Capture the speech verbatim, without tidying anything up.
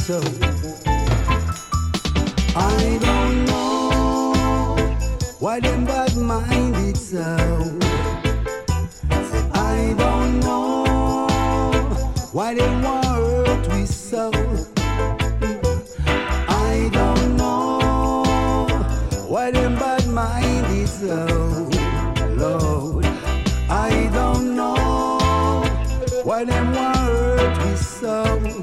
so. I don't know why them bad minded so. I don't know why they want hurt we so. I don't know why them bad minded so. Lord, I don't know why them want hurt we so.